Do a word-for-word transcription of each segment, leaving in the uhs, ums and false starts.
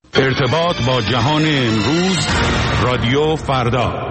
ارتباط با جهان امروز، رادیو فردا.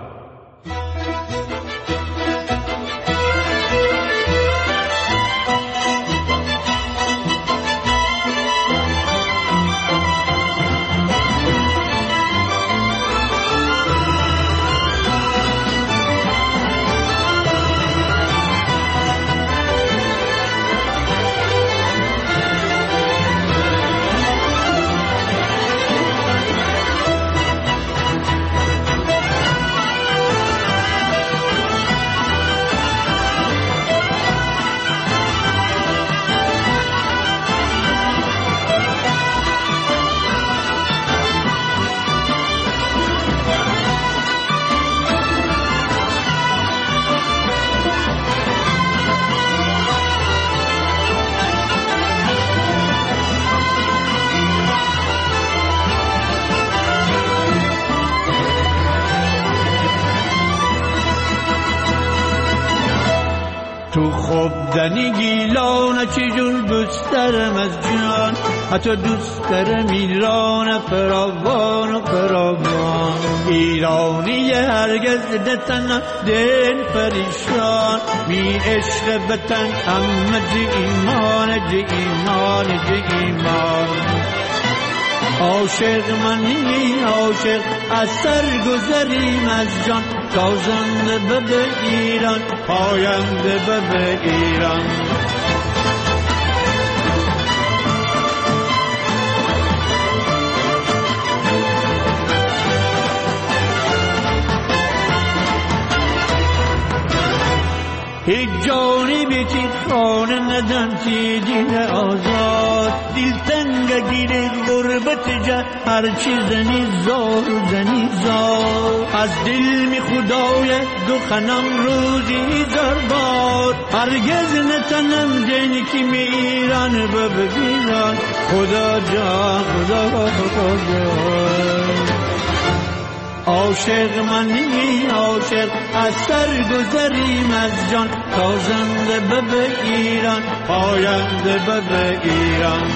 تو خوابدنی گیلان چجور دوست دارم از جان، حتی دوست دارم ایران فراوان و فراوان. ایرانی هرگز نتنم دل پریشان، می عشق وطن همه جه ایمان جه ایمان جه ایمان. عاشق منی عاشق از سر گذریم از جان، تازنده به ایران پاینده به ایران. هیچ جانی بیتی خانه ندن تی دین آزاد، دل تنگ گیره غربت جا هر چی زنی زار زنی زار. از دل می خدای دو خنم روزی زار باد، هرگز نتنم دینی که می ایران ببیران. خدا جان خدا خدا جان. عاشق منی عاشق از سر گذریم از جان، تازنده به ایران پاینده به ایران.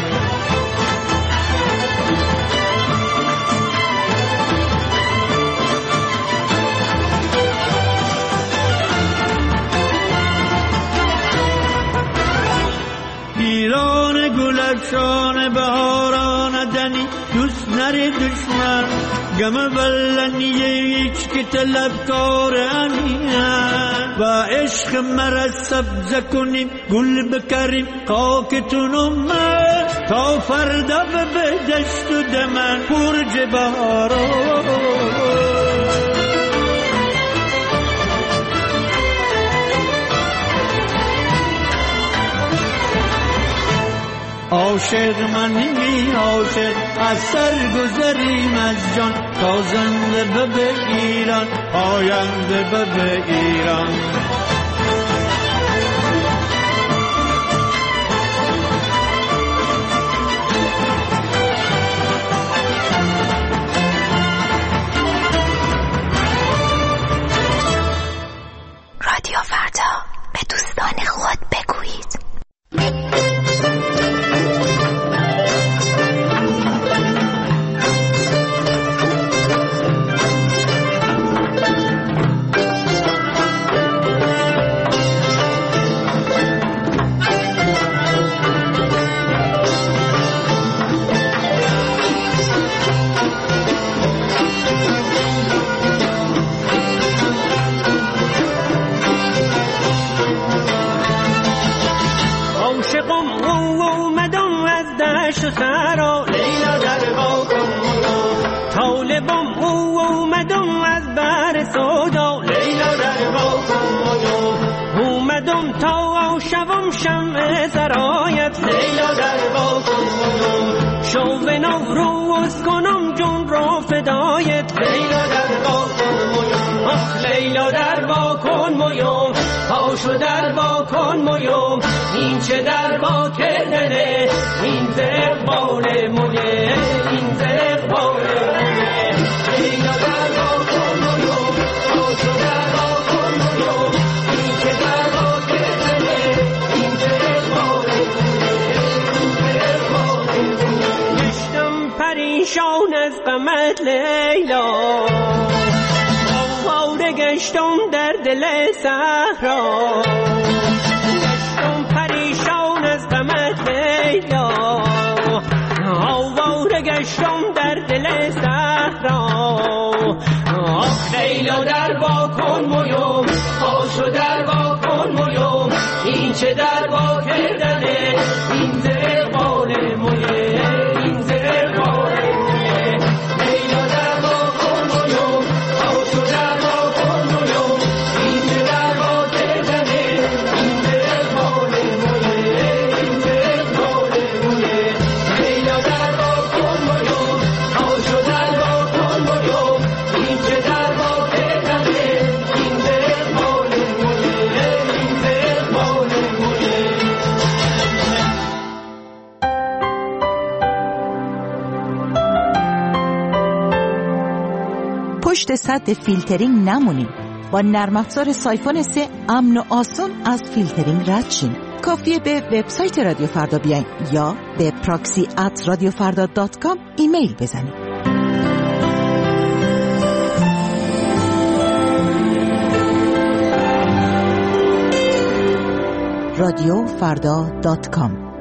ایران گلشان بهاران دنی، دوست نری دشمن گم بلنیه هیچ که طلبکار امینن. و عشق مرا سبز کنیم گل بکریم خاکتون من، تا فردا به دشت و دمن برج بهاران. عاشق منی عاشق از سر گذریم از جان، تازنده به ایران پاینده به ایران. رادیو فردا، به دوستان خود بگویید. شمع سرایت لیلا در باکن، شو به نوروز کنم جون رو فدایت لیلا در باکن. آخ لیلا در باکن مویوم، پاشو در باکن مویوم، این چه در با کردنه، این زرق بال مویه، این زرق بال مویه. لیلا در باکن مویوم، پاشو در باکن مویوم، این چه در با کردنه، این زرق بال مویه، این زرق بال مویه. گشتم پریشان از غمت لیلا، آواره گشتم در دل صحرا، گشتم پریشان از غمت لیلا، آواره گشتم در دل صحرا. آخ لیلا در با کن مویم، آشو در با کن مویم، این چه در با کردنه، این زر بال مویه، این زر بال مویه. لیلا در با کن مویم، آشو در با کن مویم، این چه در با کردنه، این زر بال مویه، این زر بال مویه. لیلا در با کن مویم، آشو در با کن مویم، این چه در با کردنه، این زر بال مویه، این زر بال مویه. پشت سد فیلترینگ نمونید. با نرم افزار سایفون سه امن و آسان از فیلترینگ رد شین. کافیه به وبسایت رادیو فردا بیاین یا به پراکسی ات رادیو فردا دات کام ایمیل بزنید. رادیو فردا دات کام.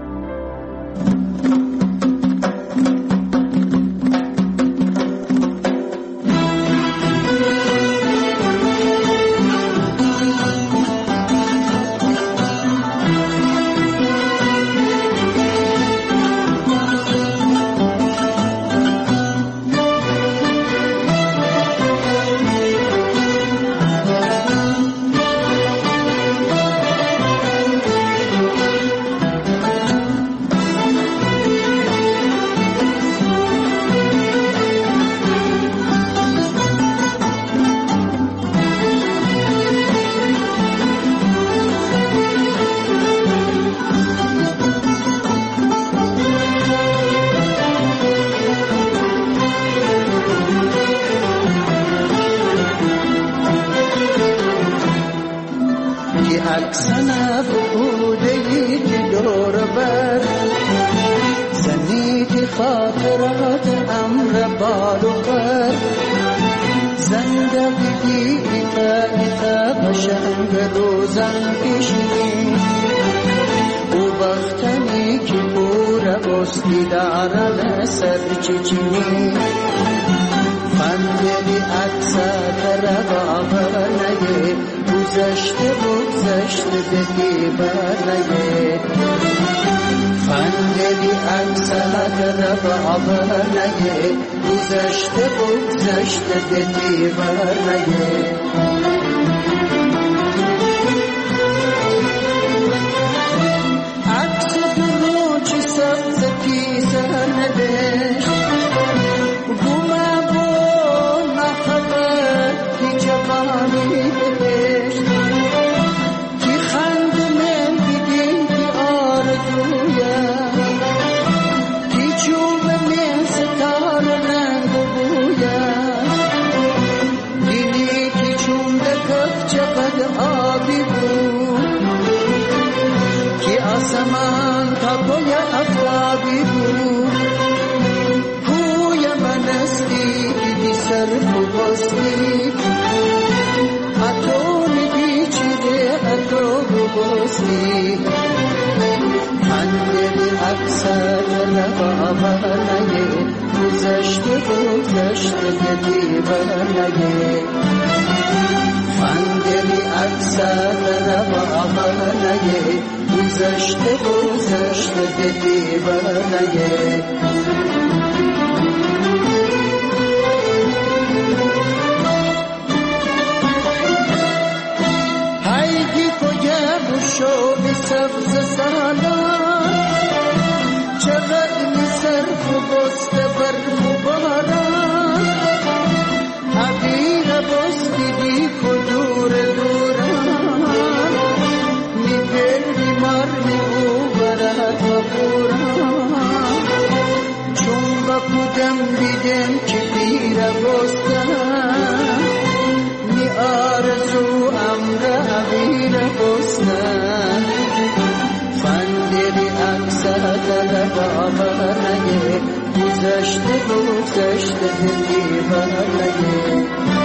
گذشته گذشته دیوانه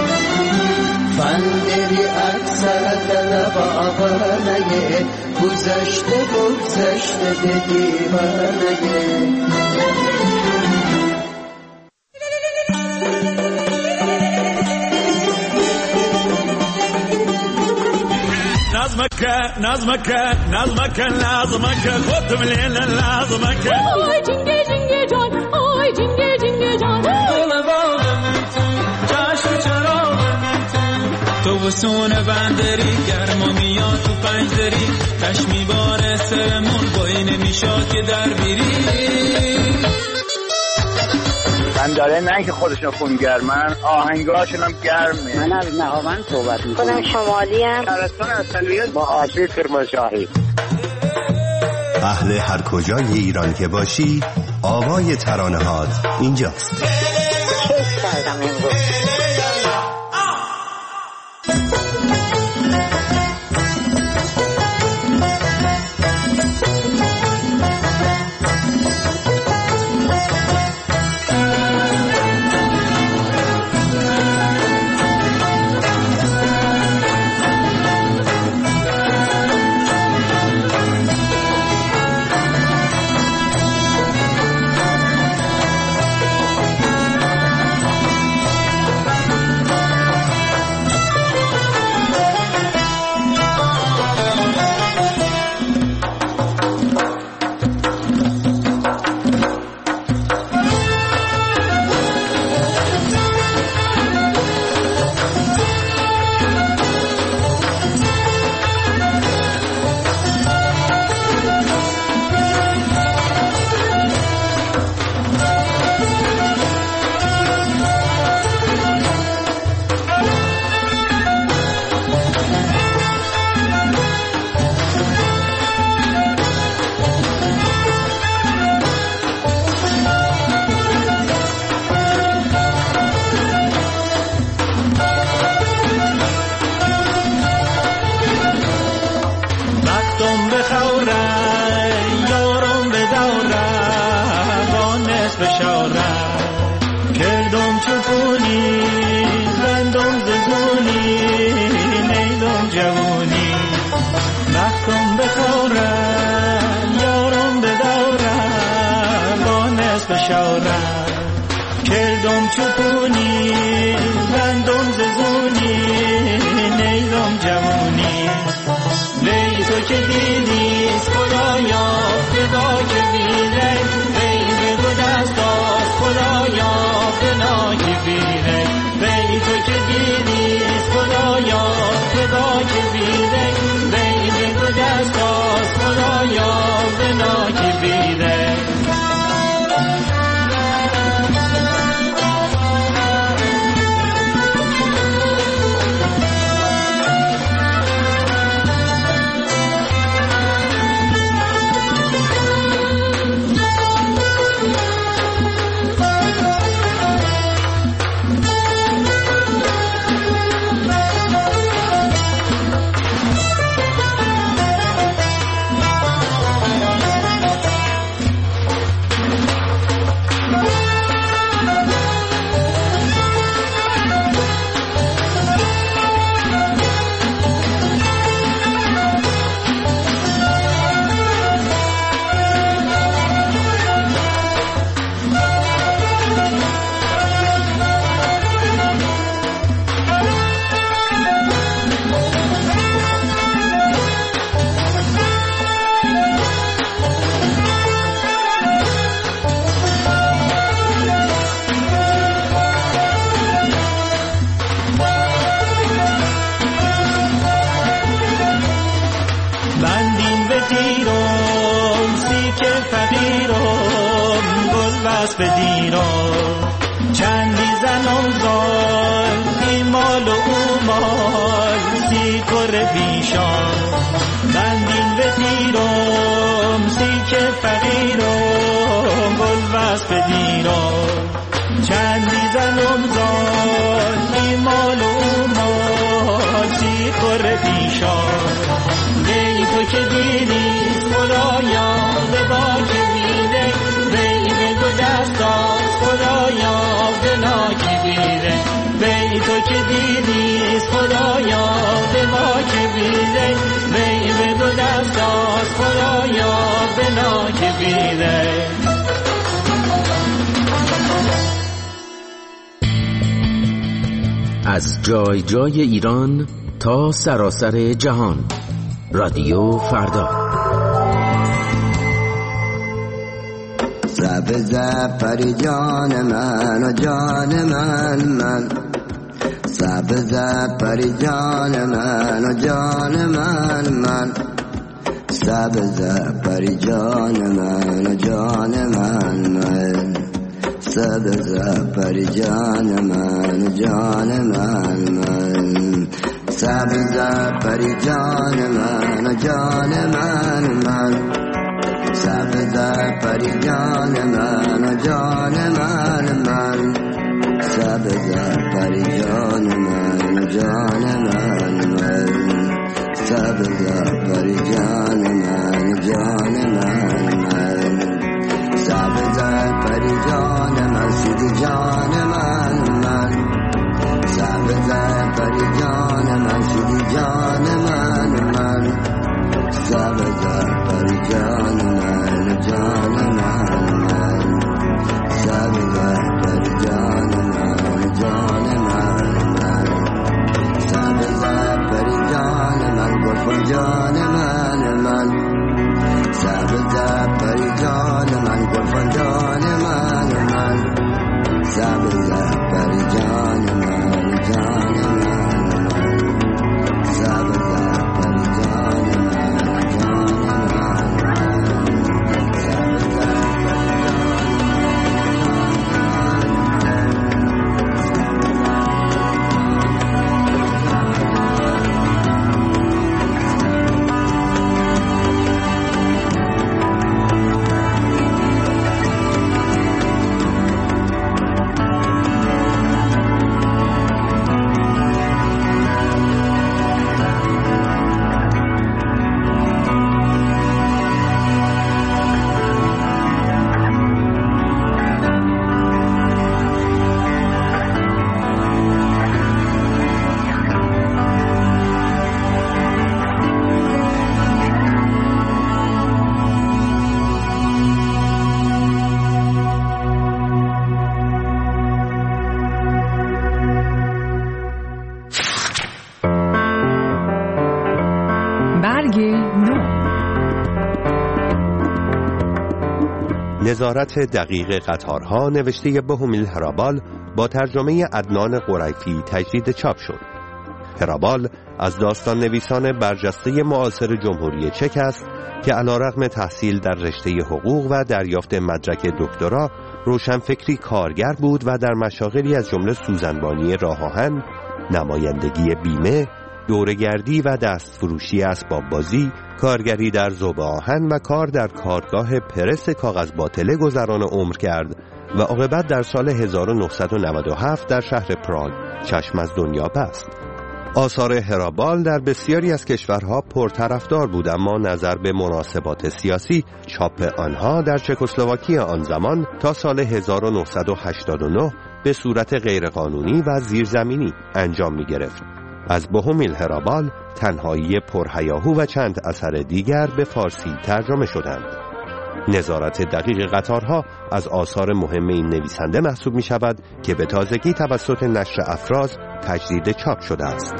فندری اکثر طلب آوانه گذشته گذشته دیوانه نظمك نظمك نظمك نظمك خد من هنا نظمك آی جنگه جنگه جان آی جنگه جنگه جان گل باغ چشم چراغ تو وسون بندری گرما میاد تو پنجدری تشمی بار سرمون بایی نمیشاد که در بیری من داره نه که خودشون خونگرمن آهنگاشون هم گرمه. من از نهاوند صحبت میکنم. خودم شمالی هم شهرستان اصلیت با آسیب کرمانشاهی. اهل هر کجای ایران که باشی آوای ترانه‌هات اینجاست. کیف کردم امروز. کردم چپونی رندم ززونی نیدم جوونی لی تو که دیدیست خدایا فدا که بیره لی بگو دست از خدایا فدا که بیره لی تو که دیدیست خدایا فدا که بیره لی بگو دست از خدایا فدا که بیره بدیرم چندی زنم زال ایمال و اومال سی کر بیشان بندین بدیرم سی که فقیرم گل بس بدیرم چندی زنم زال ایمال و اومال سی کر بیشان لی تو که دیدی خدایا به با که میده دست از کبیره وی تو که دیدیست خدایا به ما کبیره وی به دو دست از خدایا به ما کبیره. از جای جای ایران تا سراسر جهان، رادیو فردا. سبز پری جان من و جان من من، سبز پری جان من و جان من من، سبز پری جان من و جان من من، سبز پری جان من و جان من من، سبز پری جان من و جان من من، سبز پری جان من و جان من من، سبز پری جان من و جان من من، سبز پری جان من و جان من من، سبز پری جان من شدی جان من من، سبز پری جان من شدی جان من من، سبز پری جان من جان من من، سبز پری جان من جان من من، سبز پری جان من گل جان من من، سبز پری جان من گل جان من من، سبز پری جان من جان من من، سبز پری جان من جان نظارت دقیق قطارها نوشته بهومیل هرابال با ترجمه عدنان قریفی تجدید چاپ شد. هرابال از داستان نویسان برجسته معاصر جمهوری چک است که علیرغم تحصیل در رشته حقوق و دریافت مدرک دکترا، روشنفکری کارگر بود و در مشاغلی از جمله سوزنبانی راه آهن، نمایندگی بیمه، دوره‌گردی و دستفروشی اسباب بازی، کارگری در ذوب آهن و کار در کارگاه پرس کاغذ باطله گذران عمر کرد و عاقبت در سال هزار و نهصد و نود و هفت در شهر پراگ چشم از دنیا بست. آثار هرابال در بسیاری از کشورها پرطرفدار بود، اما نظر به مناسبات سیاسی چاپ آنها در چکسلواکی آن زمان تا سال هزار و نهصد و هشتاد و نه به صورت غیرقانونی و زیرزمینی انجام می گرفت. از بهومیل هرابال تنهایی پرهیاهو و چند اثر دیگر به فارسی ترجمه شدند. نظارت دقیق قطارها از آثار مهم این نویسنده محسوب می شود که به تازگی توسط نشر افراز تجدید چاپ شده است.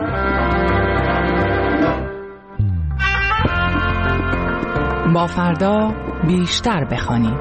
با فردا بیشتر بخوانیم.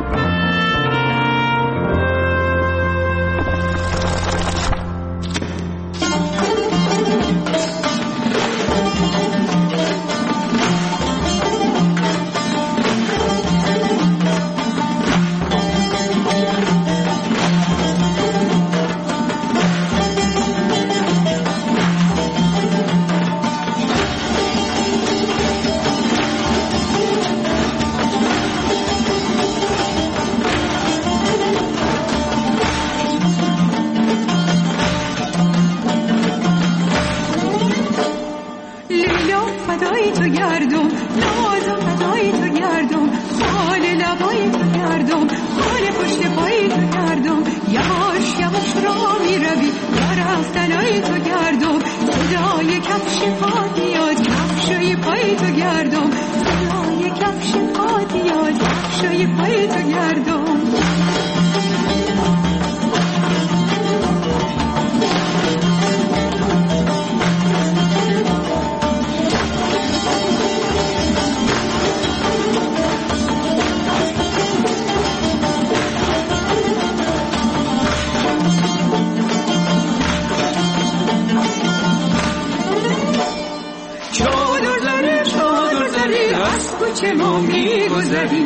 ما میگذری.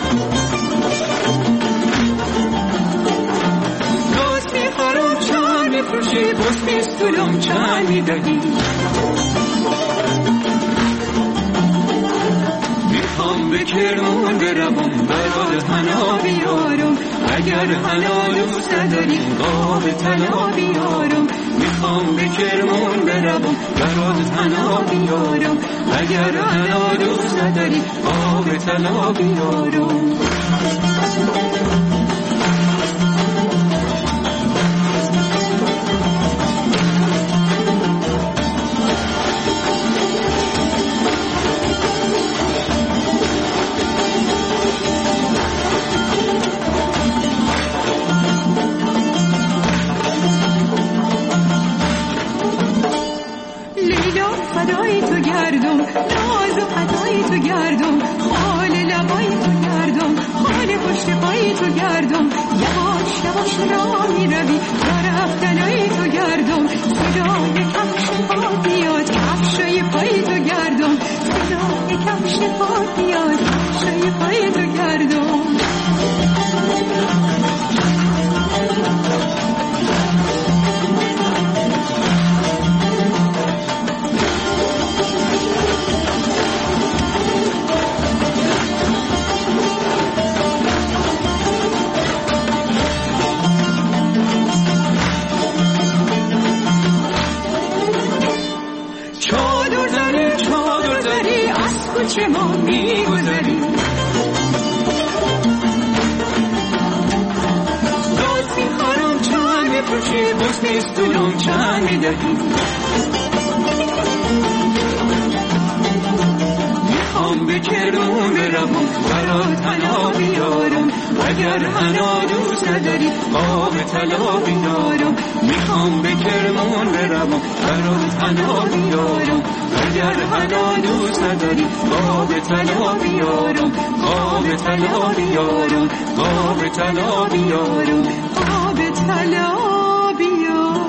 دوست میخورم چند میفروشی بس میستولم چند میدهی. میخوام به کرمون بروم برات حنا بیارم، اگر حنا دوست نداری قاب طلا بیارم. میخوام به کرمون بروم برات حنا بیارم، اگر حنا دوست نداری قاب طلا بیارم. فدای تو گردم، ناز و عطای تو گردم، خال لبای تو گردم، خال پشت پای تو گردم. یواش یواش را می روی را رفتنای تو گردم، صدای کفش پا بیاد کفشای پای تو گردم، صدای کفش پا بیاد کفشای پای تو گردم. چه ما میگذری. دوست میخورم چند میفروشی بس نیستونم چند میدهی. میخوام به کرمون بروم برات حنا بیارم، اگر حنا دوست نداری قاب طلا بیارم. میخوام به کرمون بروم برات حنا بیارم، اگر حنا دوست نداری قاب طلا بیارم، قاب طلا بیارم، قاب طلا بیارم، قاب طلا بیارم.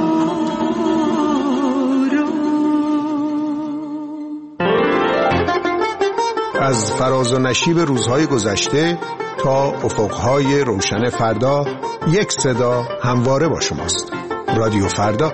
از فراز و نشیب روزهای گذشته تا افقهای روشن فردا، یک صدا همواره با شماست. رادیو فردا.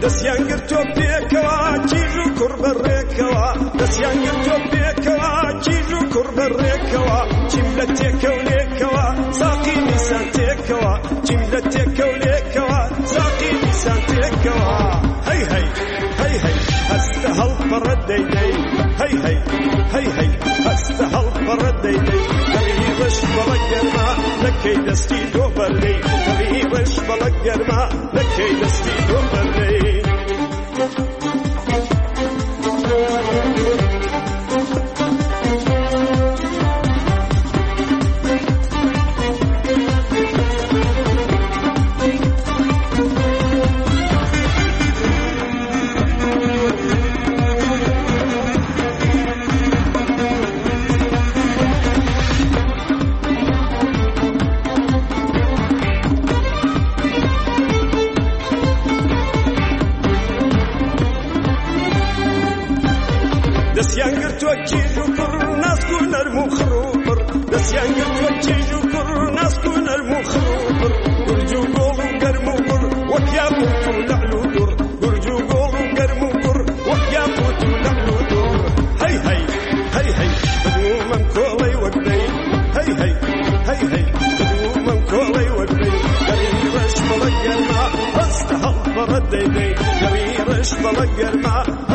دەستیان گرتۆ پێکەوە چیژ و کوڕ بەڕێکەوە دەستیان گرتۆ پێکەوە چیژ و کوڕ بەڕێکەوە چیم لە تێکەولێکەوە ساقی نیسان تێکەوە چیم لە تێکەولێکەوە ساقی نیسان تێکەوە هەی هەی هەی هەی هەستە هەڵپەڕە دەیدەی هەی هەی هەی هەی هەستە هەڵپەڕە دەیدەی دەڕی ڕەش بەڵە گەرما نەکەی دەستی تۆ بەردەی دەڕی ڕەش بەڵە گەرما نەکەی دەستی تۆ بەردەی دەستیان گرتووە چیژ و کوڕ ناسک و نەرم و خڕوبڕ دەستیان گرتووە چیژ و کوڕ ناسک و نەرم و خڕوبڕ گورج و گۆڵ و گەرم و گوڕ وەک یاقوت و لەعل و دوڕ گورج و گۆڵ و گەرم و گوڕ وەک یاقوت و لەعل و دوڕ هەی هەی هەی هەی بدوومەم کۆڵەی وەک دەی هەی هەی هەی هەی بدوومەم کۆڵەی وەک دەی گەڕی ڕەش بەڵە گەرما هەستە هەڵپەڕە دەیدەی گەڕی ڕەش بەڵە گەرما